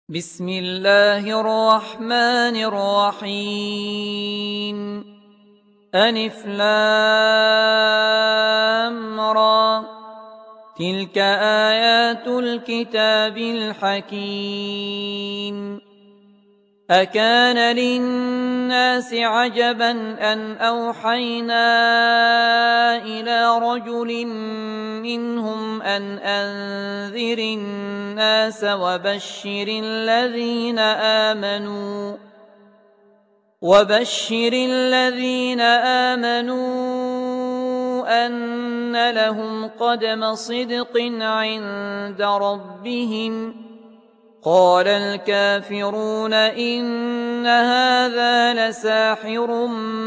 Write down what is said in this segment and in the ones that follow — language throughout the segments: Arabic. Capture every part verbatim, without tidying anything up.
بسم الله الرحمن الرحيم ألف لام را تلك آيات الكتاب الحكيم أكان للناس عجبا أن أوحينا إلى رجل منهم أن أنذر الناس وبشر الذين آمنوا وبشر الذين آمنوا أن لهم قدم صدق عند ربهم قال الكافرون إن هذا لساحر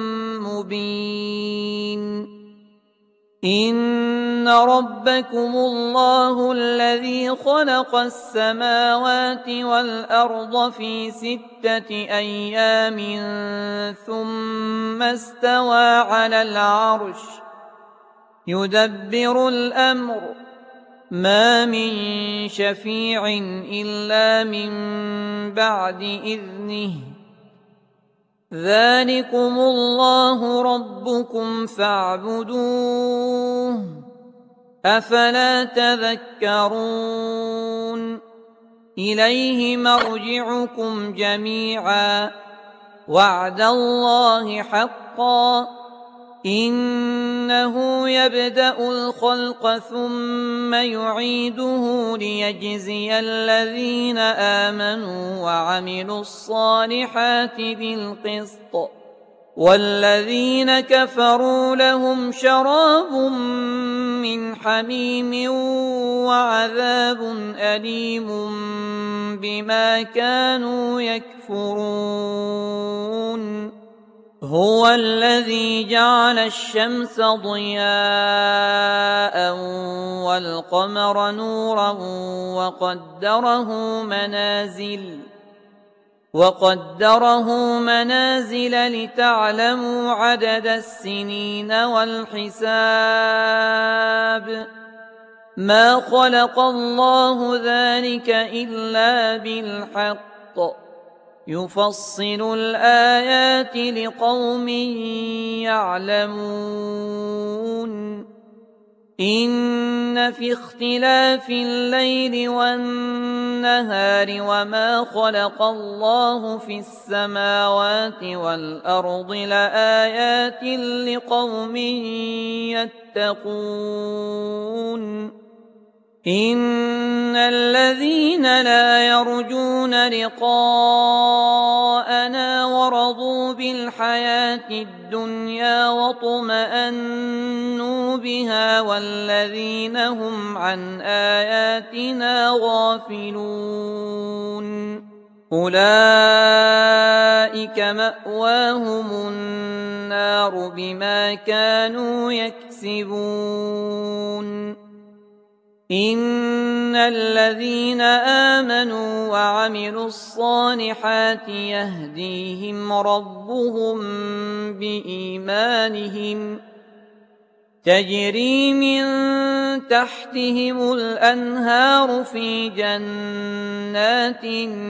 مبين إن ربكم الله الذي خلق السماوات والأرض في ستة أيام ثم استوى على العرش يدبر الأمر ما من شفيع إلا من بعد إذنه ذلكم الله ربكم فاعبدوه أفلا تذكرون إليه مرجعكم جميعا وعد الله حقا إنه يبدأ الخلق ثم يعيده ليجزي الذين آمنوا وعملوا الصالحات بالقسط والذين كفروا لهم شراب من حميم وعذاب أليم بما كانوا يكفرون هو الذي جعل الشمس ضياء والقمر نورا وقدره منازل وقدره منازل لتعلموا عدد السنين والحساب ما خلق الله ذلك إلا بالحق يفصل الآيات لقوم يعلمون إن في اختلاف الليل والنهار وما خلق الله في السماوات والأرض لآيات لقوم يتقون إن الذين لا يرجون لقاءنا ورضوا بالحياة الدنيا واطمأنوا بها والذين هم عن آياتنا غافلون أولئك مأواهم النار بما كانوا يكسبون إن الذين آمنوا وعملوا الصالحات يهديهم ربهم بإيمانهم تجري من تحتهم الأنهار في جنات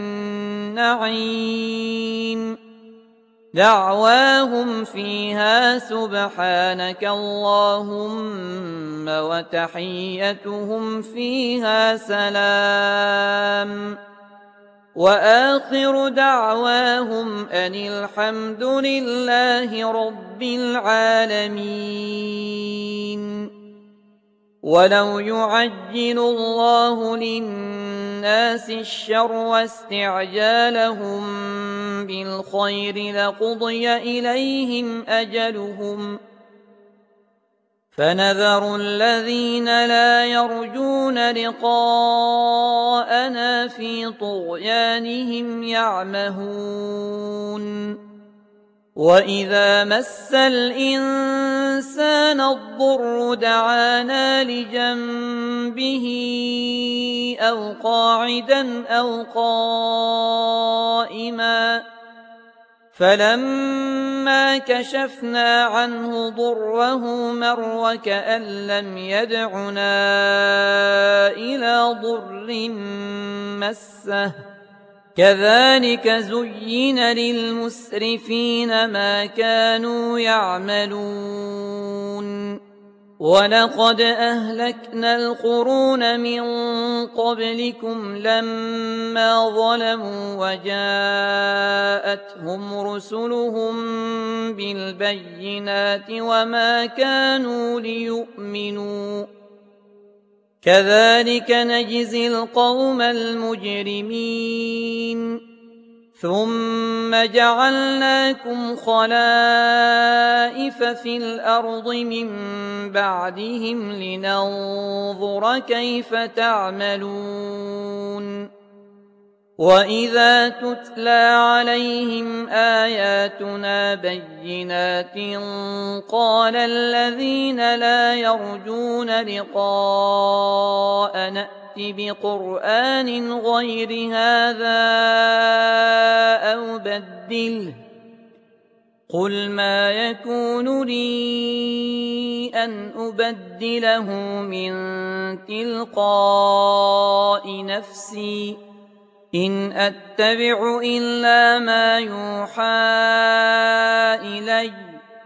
النعيم دعواهم فيها سبحانك اللهم وتحيتهم فيها سلام وآخر دعواهم أن الحمد لله رب العالمين ولو يعجل الله للناس الشر واستعجالهم بالخير لقضي إليهم أجلهم فنذر الذين لا يرجون لقاءنا في طغيانهم يعمهون وإذا مس الإنسان الضر دعانا لجنبه أو قاعدا أو قائما فلما كشفنا عنه ضره مر وكأن لم يدعنا إلى ضر مسه كذلك زين للمسرفين ما كانوا يعملون ولقد أهلكنا القرون من قبلكم لما ظلموا وجاءتهم رسلهم بالبينات وما كانوا ليؤمنوا كذلك نجزي القوم المجرمين ثم جعلناكم خلائف في الأرض من بعدهم لننظر كيف تعملون وإذا تتلى عليهم آياتنا بينات قال الذين لا يرجون لقاءنا بقرآن غير هذا أو بدله قل ما يكون لي أن أبدله من تلقاء نفسي إن أتبع إلا ما يوحى إلي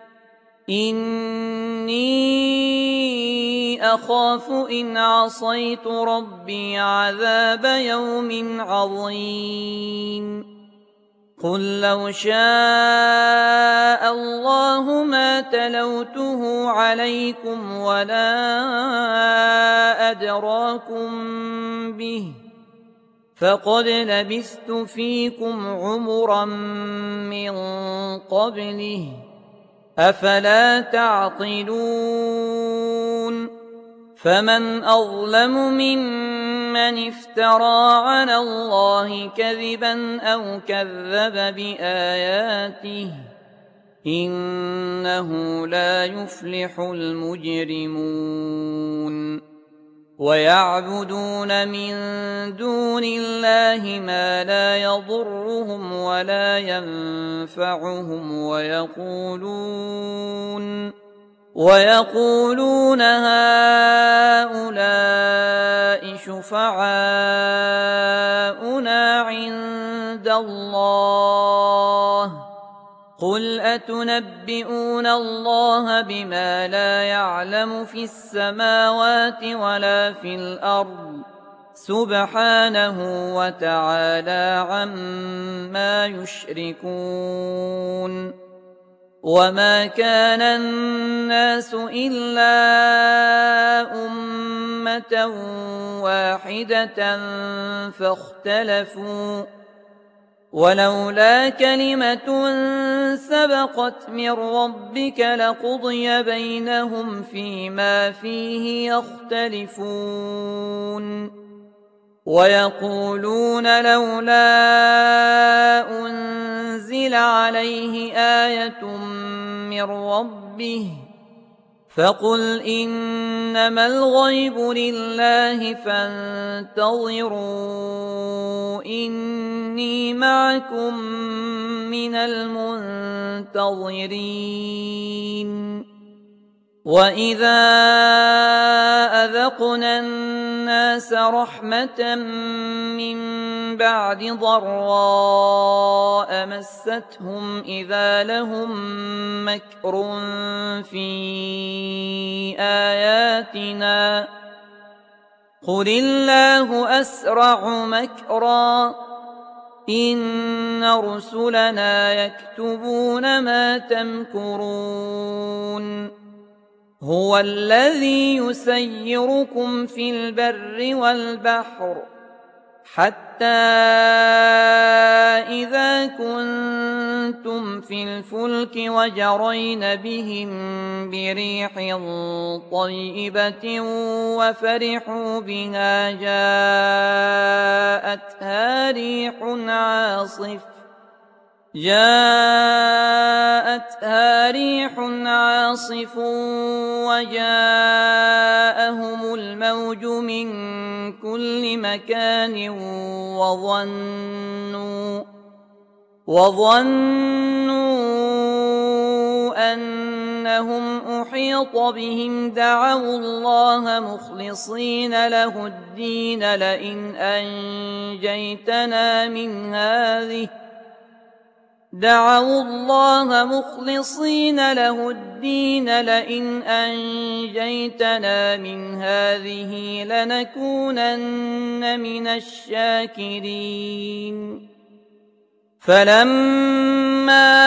إني أخاف إن عصيت ربي عذاب يوم عظيم قل لو شاء الله ما تلوته عليكم ولا أدراكم به فقد لبثت فيكم عمرا من قبله أفلا تعقلون فمن أظلم ممن افترى على الله كذبا أو كذب بآياته إنه لا يفلح المجرمون ويعبدون من دون الله ما لا يضرهم ولا ينفعهم ويقولون ويقولون هؤلاء شفعاؤنا عند الله قل أتنبئون الله بما لا يعلم في السماوات ولا في الأرض سبحانه وتعالى عما يشركون وما كان الناس إلا أمة واحدة فاختلفوا ولولا كلمة سبقت من ربك لقضي بينهم فيما فيه يختلفون ويقولون لولا أنزل عليه آية من ربه فقل إنما الغيب لله فانتظروا إني معكم من المنتظرين وإذا أذقنا الناس رحمة من بعد ضراء مستهم إذا لهم مكر في آياتنا قل الله أسرع مكرا إن رسلنا يكتبون ما تمكرون هو الذي يسيركم في البر والبحر حتى إذا كنتم في الفلك وجرين بهم بريح طيبة وفرحوا بها جاءتها ريح عاصف جاءتها ريح عاصف وجاءهم الموج من كل مكان وظنوا وظنوا أنهم أحيط أحيط بهم دعوا الله مخلصين له الدين لئن أنجيتنا من هذه دعوا الله مخلصين له الدين لئن أنجيتنا من هذه لنكونن من الشاكرين فلما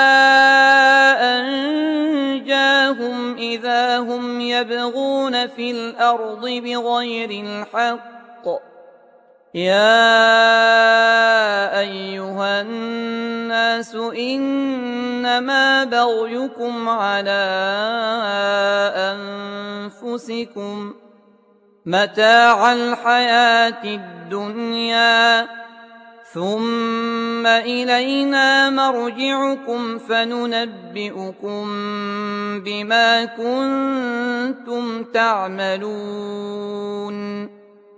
أنجاهم إذا هم يبغون في الأرض بغير الحق يا أيها الناس إنما بغيكم على أنفسكم متاع الحياة الدنيا ثم إلينا مرجعكم فننبئكم بما كنتم تعملون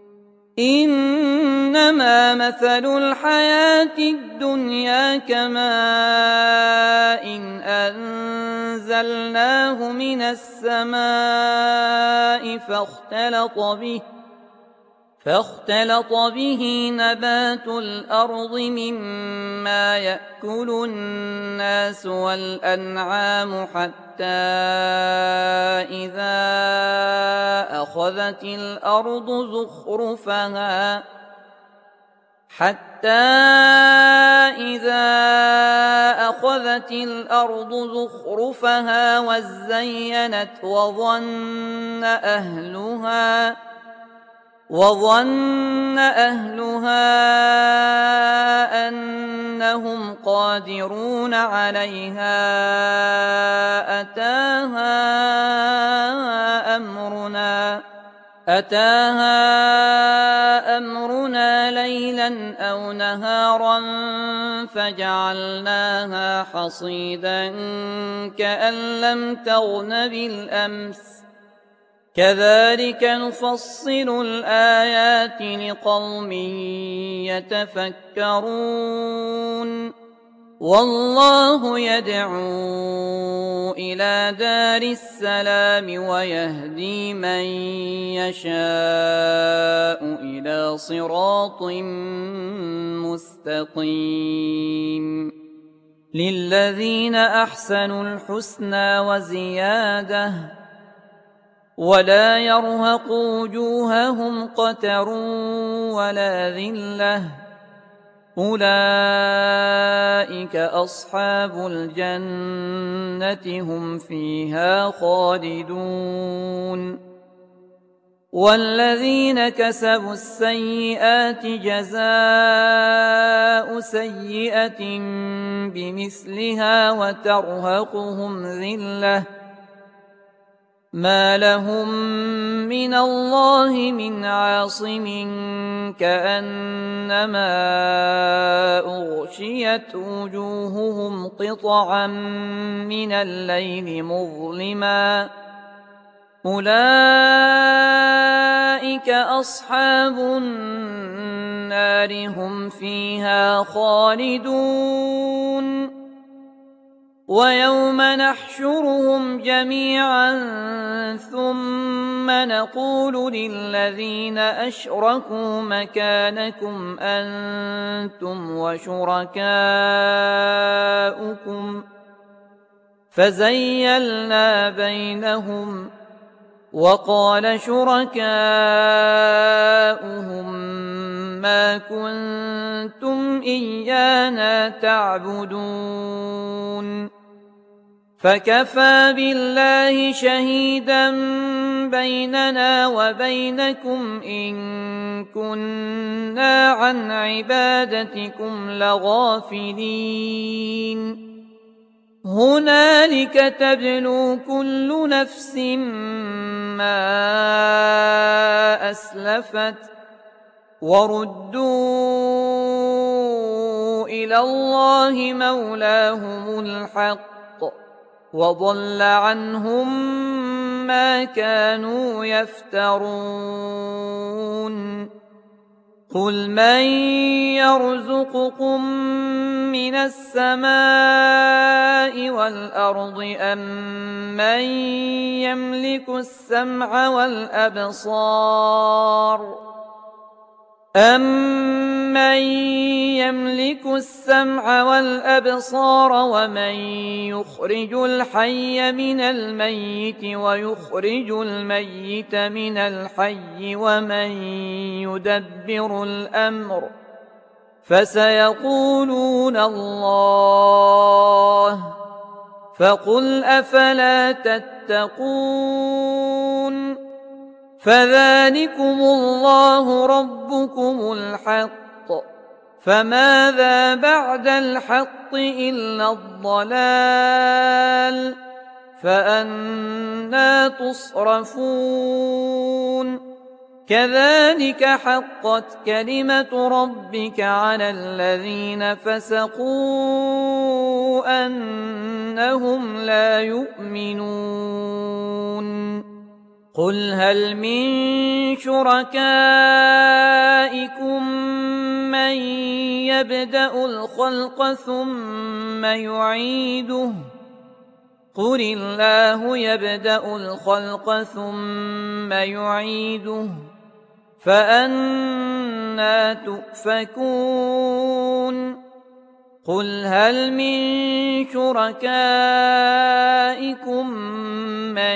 إنما مثل الحياة الدنيا كماء إن أنزلناه من السماء فاختلط به فاختلط به نبات الأرض مما يأكل الناس والأنعام حتى إذا أخذت الأرض زخرفها حتى إذا أخذت الأرض زخرفها وزينت وظن أهلها وظن أهلها أنهم قادرون عليها أتاها أمرنا أتاها أمرنا ليلا أو نهارا فجعلناها حصيدا كأن لم تغن بالأمس كذلك نفصل الآيات لقوم يتفكرون والله يدعو إلى دار السلام ويهدي من يشاء إلى صراط مستقيم للذين أحسنوا الحسنى وزيادة ولا يرهق وجوههم قتر ولا ذلة أولئك أصحاب الجنة هم فيها خالدون والذين كسبوا السيئات جزاء سيئة بمثلها وترهقهم ذلة ما لهم من الله من عاصم كأنما أغشيت وجوههم قطعا من الليل مظلما أولئك أصحاب النار هم فيها خالدون ويوم نحشرهم جميعا ثم نقول للذين أشركوا مكانكم أنتم وشركاؤكم فزيلنا بينهم وقال شركاؤهم ما كنتم إيانا تعبدون فكفى بالله شهيدا بيننا وبينكم إن كنا عن عبادتكم لغافلين هنالك تبلو كل نفس ما أسلفت وردوا إلى الله مولاهم الحق وضل عنهم ما كانوا يفترون قل من يرزقكم من السماء والأرض أم من يملك السمع والأبصار أَمَّن يَمْلِكُ السَّمْعَ وَالْأَبْصَارَ وَمَن يُخْرِجُ الْحَيَّ مِنَ الْمَيِّتِ وَيُخْرِجُ الْمَيِّتَ مِنَ الْحَيِّ وَمَن يُدَبِّرُ الْأَمْرَ فَسَيَقُولُونَ اللَّهُ فَقُلْ أَفَلَا تَتَّقُونَ فَذَلِكُمُ اللَّهُ رَبُّكُمُ الْحَقُّ فَمَاذَا بَعْدَ الْحَقِّ إِلَّا الضَّلَالُ فَأَنَّىٰ تُصْرَفُونَ كَذَلِكَ حَقَّتْ كَلِمَةُ رَبِّكَ عَلَى الَّذِينَ فَسَقُوا أَنَّهُمْ لَا يُؤْمِنُونَ قُلْ هَلْ مِن شُرَكَائِكُم مَّن يَبْدَأُ الْخَلْقَ ثُمَّ يُعِيدُهُ قُلِ اللَّهُ يَبْدَأُ الْخَلْقَ ثُمَّ يُعِيدُهُ فَأَنَّىٰ تُؤْفَكُونَ قُلْ هَلْ مِن شُرَكَائِكُم مَّن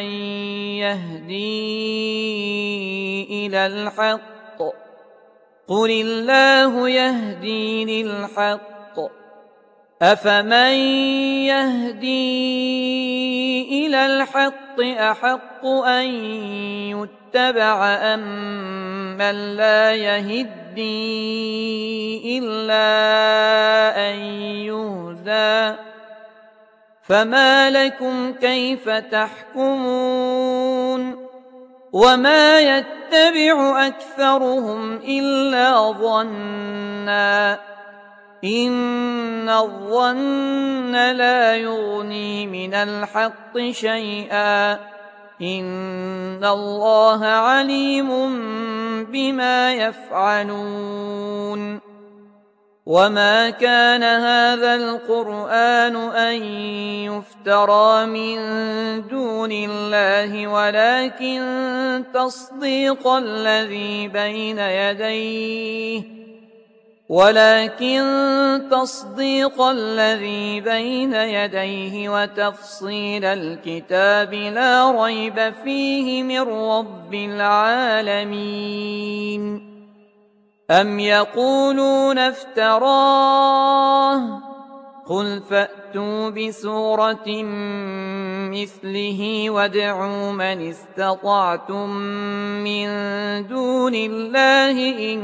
يَهْدِي إِلَى الْحَقِّ قُلِ اللَّهُ يَهْدِي لِلْحَقِّ أَفَمَن يَهْدِي إِلَى الْحَقِّ أَحَقُّ أَن يُتَّبَعَ أَمَّن لَّا يَهِدِّي إِلَّا أَن يُهْدَىٰ فَمَا لَكُمْ كَيْفَ تَحْكُمُونَ وَمَا يَتَّبِعُ أَكْثَرُهُمْ إِلَّا ظَنًّا إِنَّ الظَّنَّ لَا يُغْنِي مِنَ الْحَقِّ شَيْئًا إِنَّ اللَّهَ عَلِيمٌ بِمَا يَفْعَلُونَ وَمَا كَانَ هَٰذَا الْقُرْآنُ أَن يُفْتَرَىٰ مِن دُونِ اللَّهِ وَلَٰكِن تَصْدِيقَ الَّذِي بَيْنَ يَدَيْهِ ولكن تصديق الذي بين يديه وتفصيل الكتاب لا ريب فيه من رب العالمين أم يقولون افتراه قل فأتوا بسورة مثله وادعوا من استطعتم من دون الله إن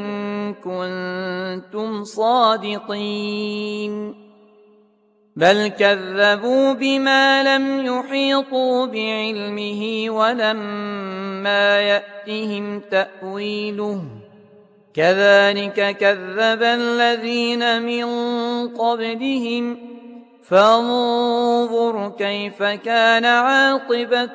كنتم صادقين بل كذبوا بما لم يحيطوا بعلمه ولما يأتهم تأويله كذلك كذب الذين من قبلهم فانظر كيف كان عاقبة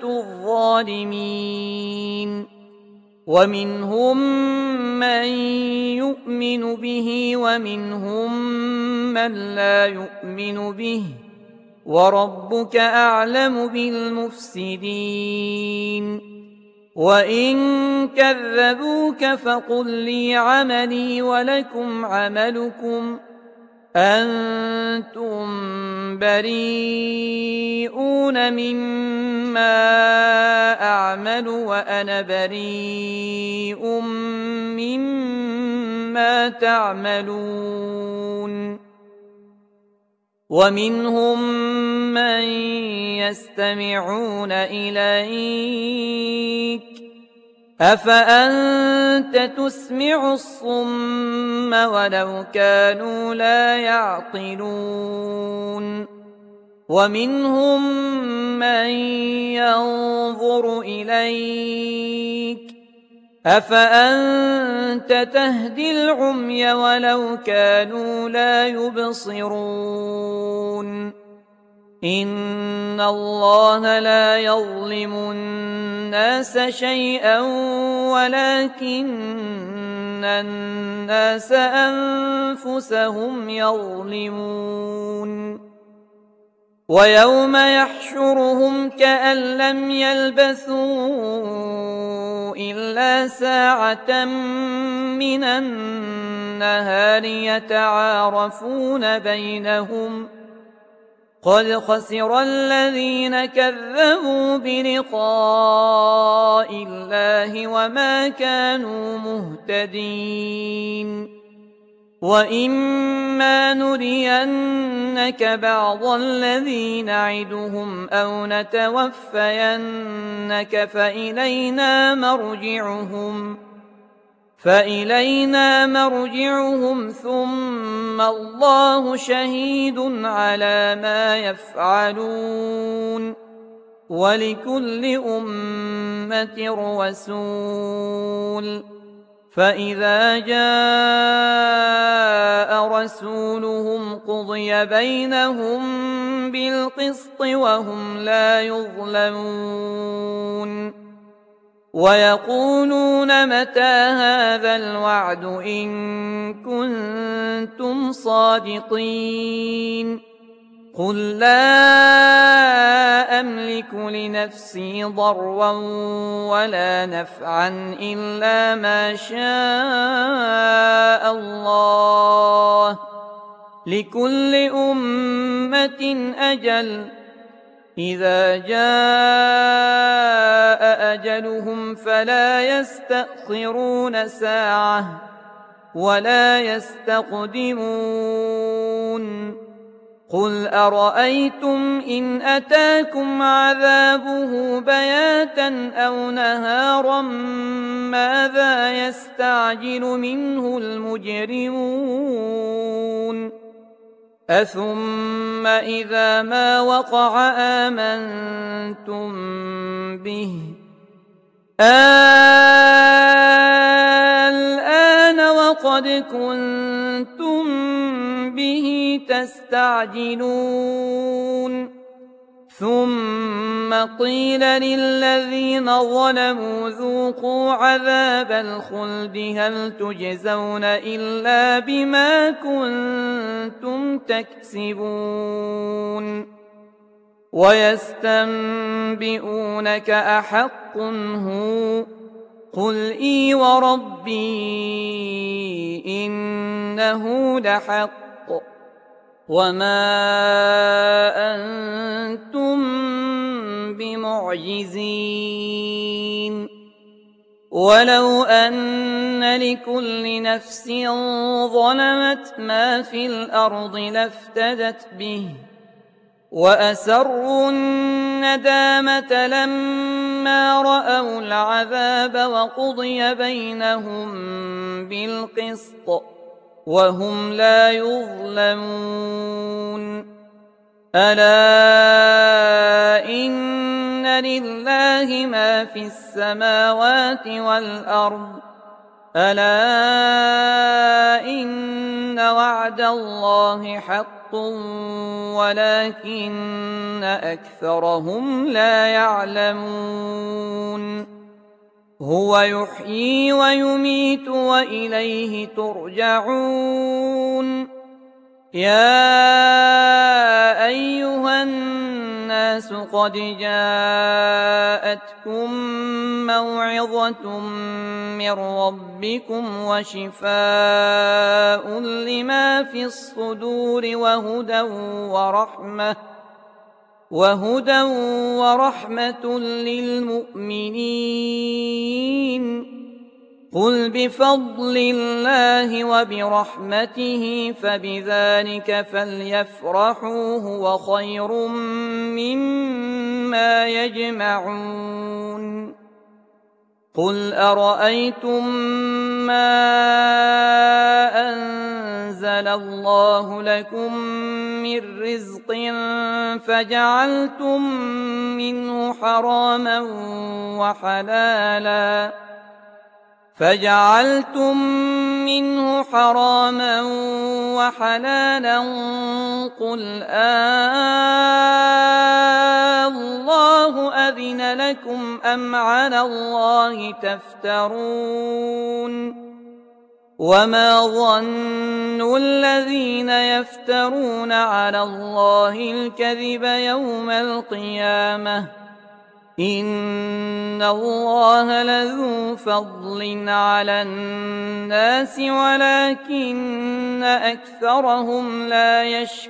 الظالمين ومنهم من يؤمن به ومنهم من لا يؤمن به وربك أعلم بالمفسدين وإن كذبوك فقل لي عملي ولكم عملكم أنتم بريئون مما أعمل وأنا بريء مما تعملون ومنهم من يستمعون إليك أفأنت تسمع الصم ولو كانوا لا يعقلون ومنهم من ينظر إليك أفأنت تهدي العمي ولو كانوا لا يبصرون إن الله لا يظلم الناس شيئا ولكن الناس أنفسهم يظلمون ويوم يحشرهم كأن لم يلبثوا إلا ساعة من النهار يتعارفون بينهم قد خسر الذين كذبوا بلقاء الله وما كانوا مهتدين وإما نرينك بعض الذي نعدهم أو نتوفينك فإلينا مرجعهم فإلينا مرجعهم ثم الله شهيد على ما يفعلون ولكل أمة رسول فإذا جاء رسولهم قضي بينهم بالقسط وهم لا يظلمون ويقولون متى هذا الوعد إن كنتم صادقين قل لا أملك لنفسي ضرا ولا نفعا إلا ما شاء الله لكل أمة أجل إذا جاء أجلهم فلا يستأخرون ساعة ولا يستقدمون قل أرأيتم إن أتاكم عذابه بياتا أو نهارا ماذا يستعجل منه المجرمون أثم إذا ما وقع آمنتم به الآن وقد كنتم به تستعجلون ثم قيل للذين ظلموا ذوقوا عذاب الخلد هل تجزون إلا بما كنتم تكسبون ويستنبئونك أحق هو قل إي وربي إنه لحق وما أنتم بمعجزين ولو أن لكل نفس ظلمت ما في الأرض لافتدت به وأسروا الندامة لما رأوا العذاب وقضي بينهم بالقسط وهم لا يظلمون ألا إن لله ما في السماوات والأرض ألا إن وعد الله حق ولكن أكثرهم لا يعلمون هو يحيي ويميت وإليه ترجعون يا أيها الناس قد جاءتكم موعظة من ربكم وشفاء لما في الصدور وهدى ورحمة وهدى ورحمة للمؤمنين قل بفضل الله وبرحمته فبذلك فليفرحوا هو خير مما يجمعون قل أرأيتم ما أنزل الله لكم من رزق فجعلتم منه حراما وحلالا فجعلتم منه حراما وحلالا قل آه الله أذن لكم أم على الله تفترون وما ظن الذين يفترون على الله الكذب يوم القيامة إن الله لذو فضل على الناس ولكن أكثرهم لا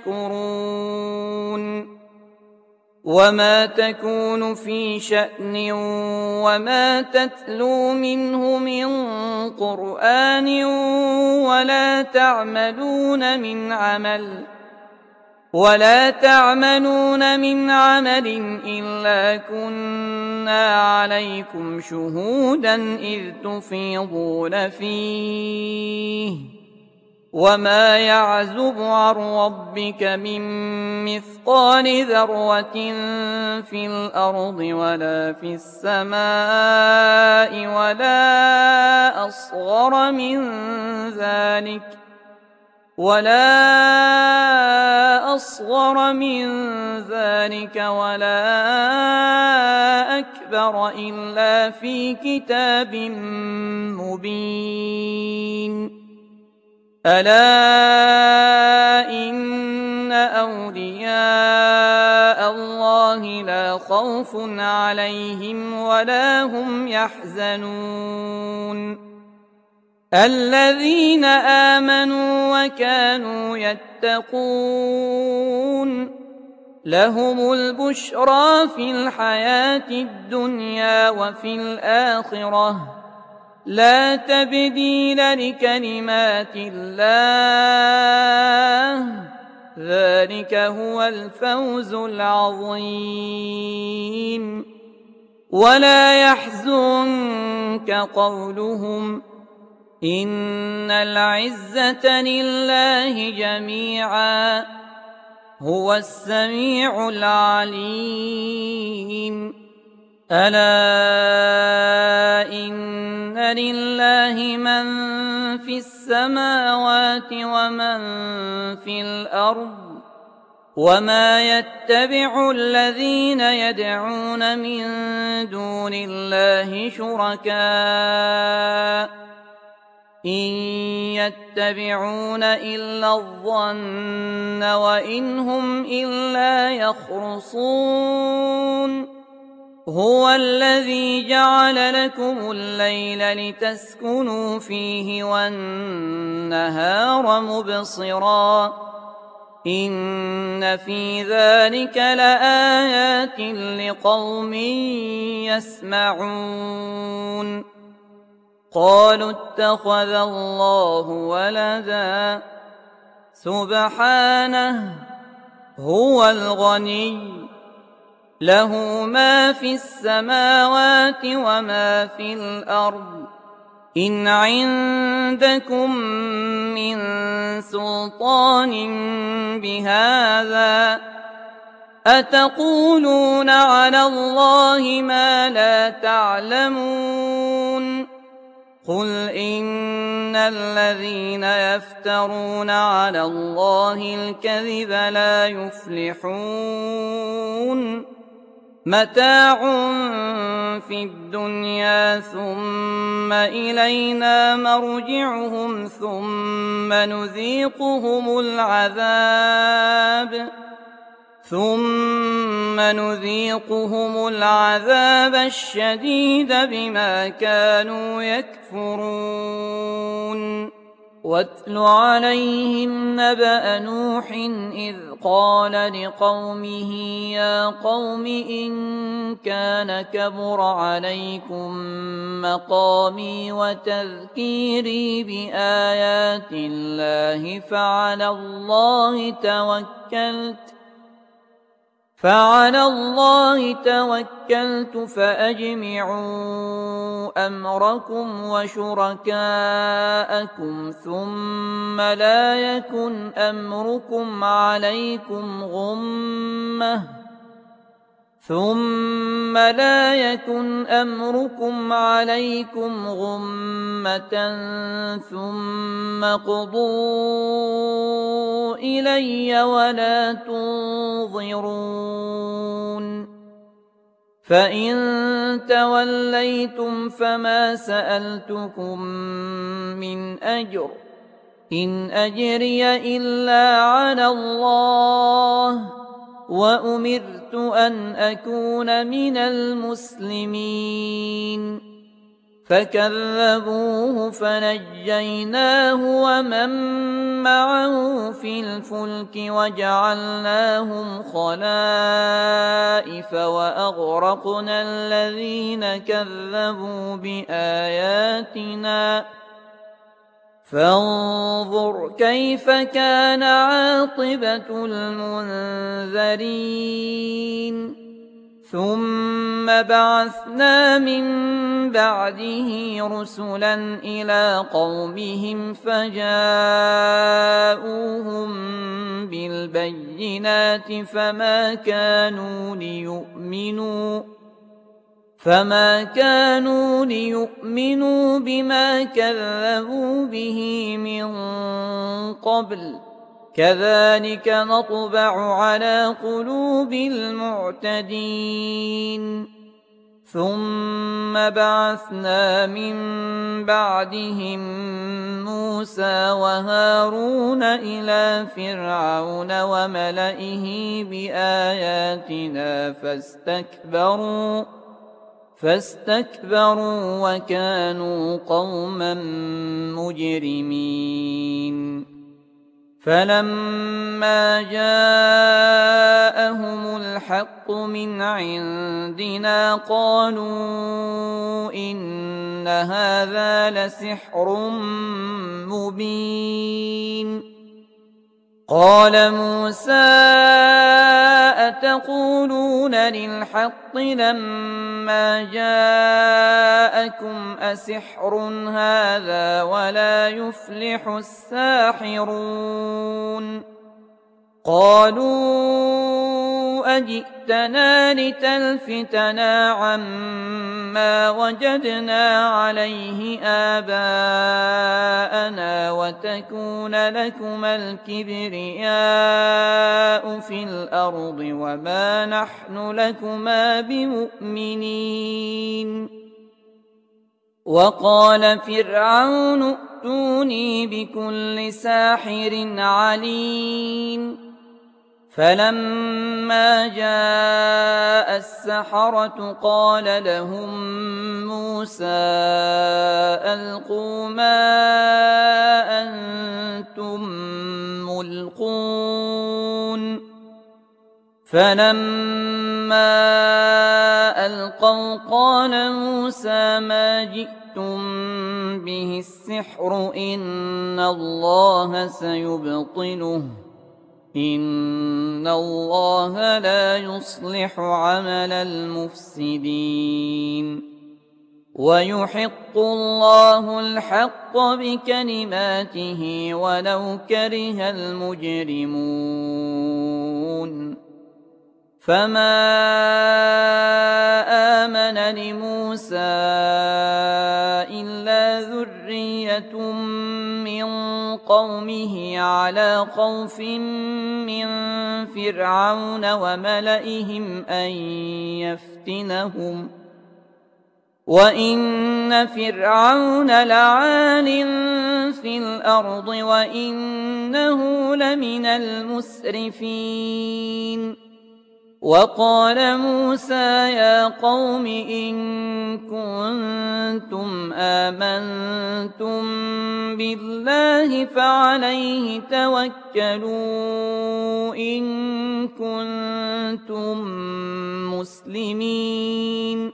يشكرون وما تكون في شأن وما تتلو منه من قرآن ولا تعملون من عمل ولا تعملون من عمل إلا كنا عليكم شهودا إذ تفيضون فيه وما يعزب عن ربك من مثقال ذرة في الأرض ولا في السماء ولا أصغر من ذلك ولا أصغر من ذلك ولا أكبر إلا في كتاب مبين ألا إن أولياء الله لا خوف عليهم ولا هم يحزنون الذين آمنوا وكانوا يتقون لهم البشرى في الحياة الدنيا وفي الآخرة لا تبديل لكلمات الله ذلك هو الفوز العظيم ولا يحزنك قولهم إن العزة لله جميعا هو السميع العليم ألا إن لله من في السماوات ومن في الأرض وما يتبع الذين يدعون من دون الله شركاء إن يتبعون إلا الظن وإن هم إلا يخرصون هو الذي جعل لكم الليل لتسكنوا فيه والنهار مبصرا إن في ذلك لآيات لقوم يسمعون قالوا اتخذ الله ولدا سبحانه هو الغني له ما في السماوات وما في الأرض إن عندكم من سلطان بهذا أتقولون على الله ما لا تعلمون قل إن الذين يفترون على الله الكذب لا يفلحون متاع في الدنيا ثم إلينا مرجعهم ثم نذيقهم العذاب ثم نذيقهم العذاب الشديد بما كانوا يكفرون واتل عليهم نبأ نوح إذ قال لقومه يا قوم إن كان كبر عليكم مقامي وتذكيري بآيات الله فعلى الله توكلت فعلى الله توكلت فأجمعوا أمركم وشركاءكم ثم لا يكن أمركم عليكم غمة ثم لا يكن أمركم عليكم غمة ثم قضوا إلي ولا تنظرون فإن توليتم فما سألتكم من أجر إن أجري إلا على الله وأمرت أن أكون من المسلمين فكذبوه فنجيناه ومن معه في الفلك وجعلناهم خلائف وأغرقنا الذين كذبوا بآياتنا فانظر كيف كان عاقبة المنذرين ثم بعثنا من بعده رسلا إلى قومهم فجاءوهم بالبينات فما كانوا ليؤمنوا فما كانوا ليؤمنوا بما كذبوا به من قبل كذلك نطبع على قلوب المعتدين ثم بعثنا من بعدهم موسى وهارون إلى فرعون وملئه بآياتنا فاستكبروا فاستكبروا وكانوا قوما مجرمين فلما جاءهم الحق من عندنا قالوا إن هذا لسحر مبين قال موسى أتقولون للحق لما جاءكم أسحر هذا ولا يفلح الساحرون قالوا أجئتنا لتلفتنا عما وجدنا عليه آباءنا وتكون لكما الكبرياء في الأرض وما نحن لكما بمؤمنين وقال فرعون ائتوني بكل ساحر عليم فلما جاء السحرة قال لهم موسى ألقوا ما أنتم ملقون فلما ألقوا قال موسى ما جئتم به السحر إن الله سيبطله إن الله لا يصلح عمل المفسدين ويحق الله الحق بكلماته ولو كره المجرمون فما آمن لموسى إلا ذرية من قومه على خوف من فرعون وملئهم أن يفتنهم وإن فرعون لعال في الأرض وإنه لمن المسرفين وقال موسى يا قوم إن كنتم آمنتم بالله فعليه توكلوا إن كنتم مسلمين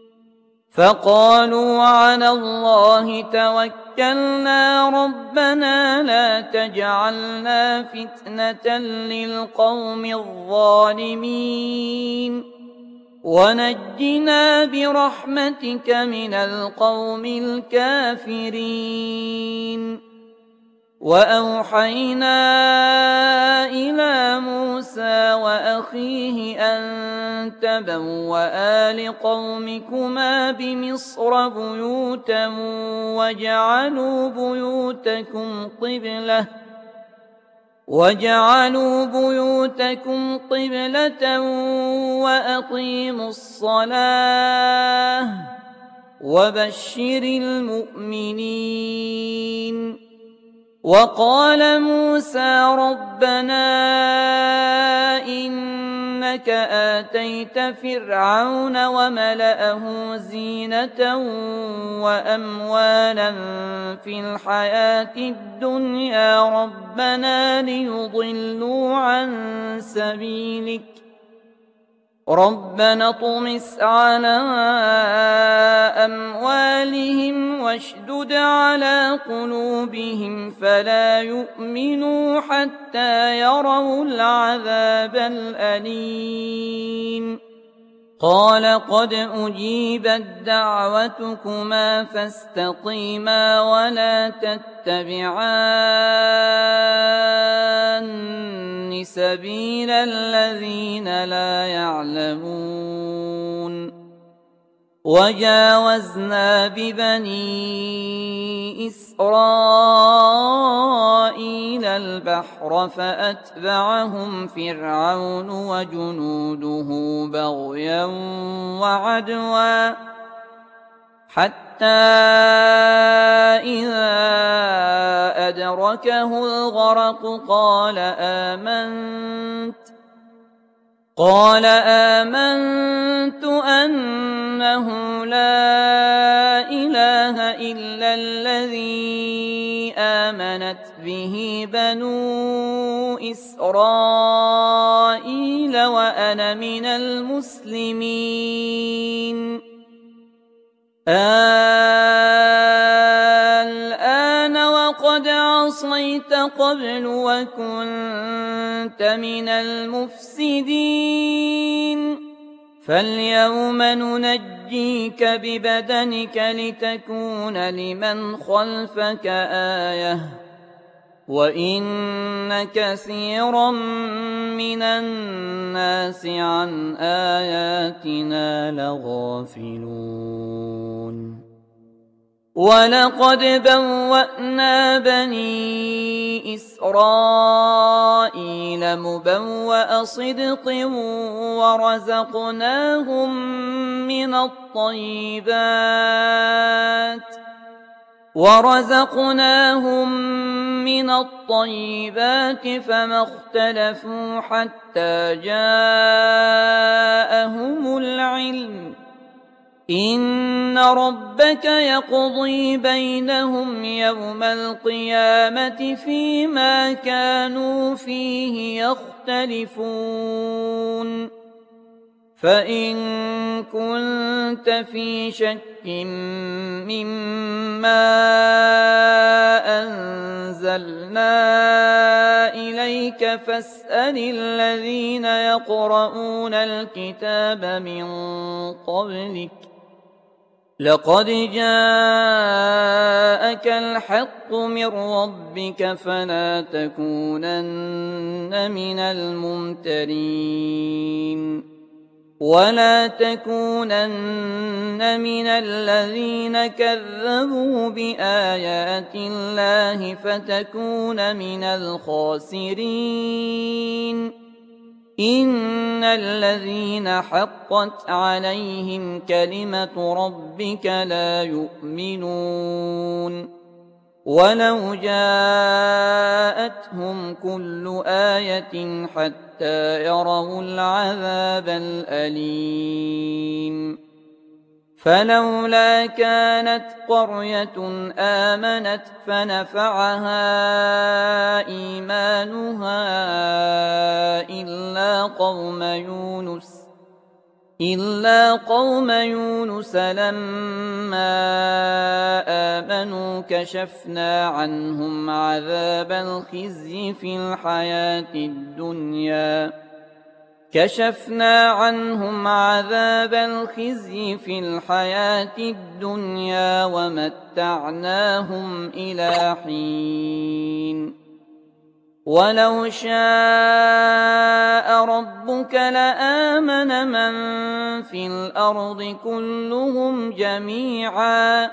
فقالوا على الله توكلنا ربنا لا تجعلنا فتنة للقوم الظالمين ونجنا برحمتك من القوم الكافرين وأوحينا إلى موسى وأخيه أن تبوآ لقومكما بمصر بيوتا وجعلوا بيوتكم قبلة وجعلوا بيوتكم قبلة وأقيموا الصلاة وبشر المؤمنين. وقال موسى ربنا إنك آتيت فرعون وملأه زينة وأموالا في الحياة الدنيا ربنا ليضلوا عن سبيلك ربنا اطمس على أموالهم واشدد على قلوبهم فلا يؤمنوا حتى يروا العذاب الأليم. قال قد أجيبت دعوتكما فاستقيما ولا تتبعان سبيل الذين لا يعلمون. وجاوزنا ببني إسرائيل البحر فأتبعهم فرعون وجنوده بغيا وعدوا حتى إذا أدركه الغرق قال آمنت قال آمنت أنه لا إله إلا الذي آمنت به بنو إسرائيل وأنا من المسلمين. الآن وقد عصيت قبل وكنت من المفسدين فاليوم ننجيك ببدنك لتكون لمن خلفك آية وإن كثيرا من الناس عن آياتنا لغافلون. ولقد بوأنا بني إسرائيل مبوأ صدق ورزقناهم من الطيبات ورزقناهم من الطيبات فما اختلفوا حتى جاءهم العلم. إن ربك يقضي بينهم يوم القيامة فيما كانوا فيه يختلفون. فإن كنت في شك مما أنزلنا إليك فاسأل الذين يقرؤون الكتاب من قبلك لقد جاءك الحق من ربك فلا تكونن من الممترين. ولا تكونن من الذين كذبوا بآيات الله فتكون من الخاسرين. إن الذين حقت عليهم كلمة ربك لا يؤمنون ولو جاءتهم كل آية حتى يروا العذاب الأليم. فلولا كانت قرية آمنت فنفعها إيمانها إلا قوم يونس إلا قوم يونس لما آمنوا كشفنا عنهم عذاب الخزي في الحياة الدنيا كشفنا عنهم عذاب الخزي في الحياة الدنيا ومتعناهم إلى حين. ولو شاء ربك لآمن من في الأرض كلهم جميعا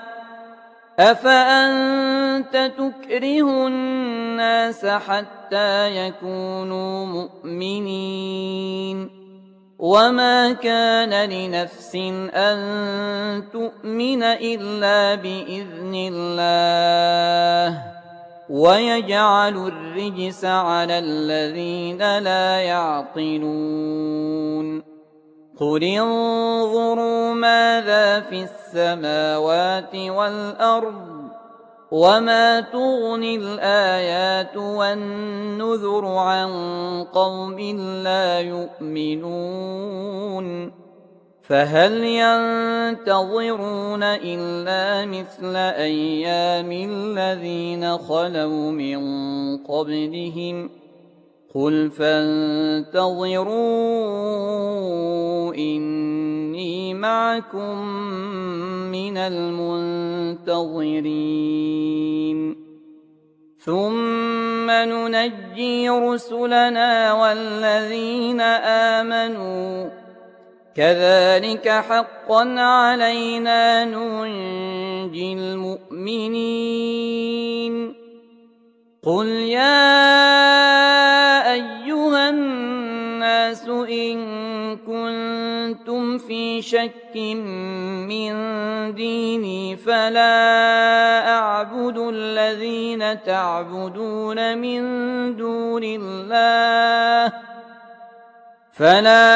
أفأنت تكره الناس حتى يكونوا مؤمنين وما كان لنفس أن تؤمن إلا بإذن الله ويجعل الرجس على الذين لا يعقلون قل انظروا ماذا في السماوات والأرض وما تغني الآيات والنذر عن قوم لا يؤمنون فهل ينتظرون إلا مثل أيام الذين خلوا من قبلهم قل فانتظروا إني معكم من المنتظرين ثم ننجي رسلنا والذين آمنوا كذلك حقا علينا ننجي المؤمنين قل يا أيها الناس إن كنتم في شك من ديني فلا أعبد الذين تعبدون من دون الله فلا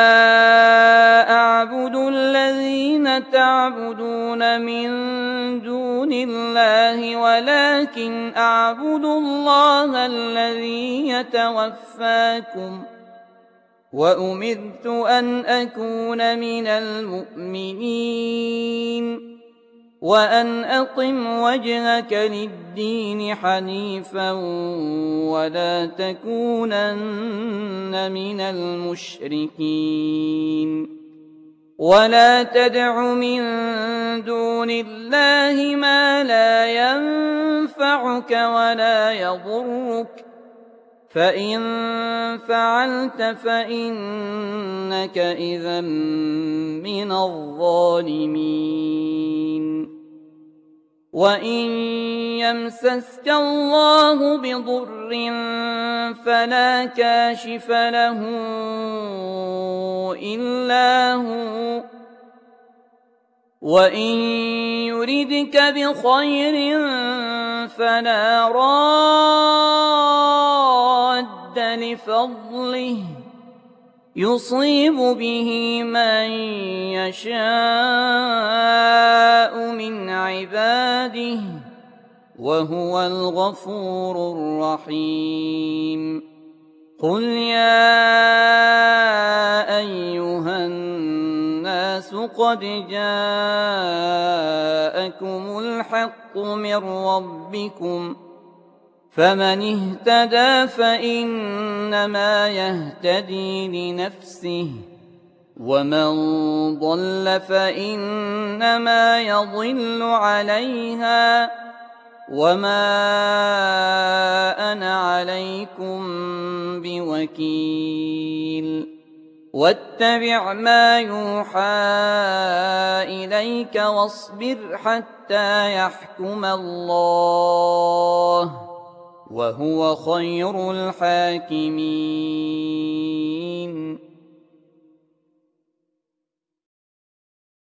أعبد الذين تعبدون من دون الله ولكن أعبد الله الذي يتوفاكم وأمرت أن أكون من المؤمنين وأن أقم وجهك للدين حنيفا ولا تكونن من المشركين ولا تدع من دون الله ما لا ينفعك ولا يضرك فإن فعلت فإنك إذا من الظالمين وإن يمسسك الله بضر فلا كاشف له إلا هو وإن يردك بخير فلا راد لفضله يصيب به من يشاء من عباده وهو الغفور الرحيم قل يا أيها الناس قد جاءكم الحق من ربكم فمن اهتدى فإنما يهتدي لنفسه ومن ضل فإنما يضل عليها وما أنا عليكم بوكيل واتبع ما يوحى إليك واصبر حتى يحكم الله وهو خير الحاكمين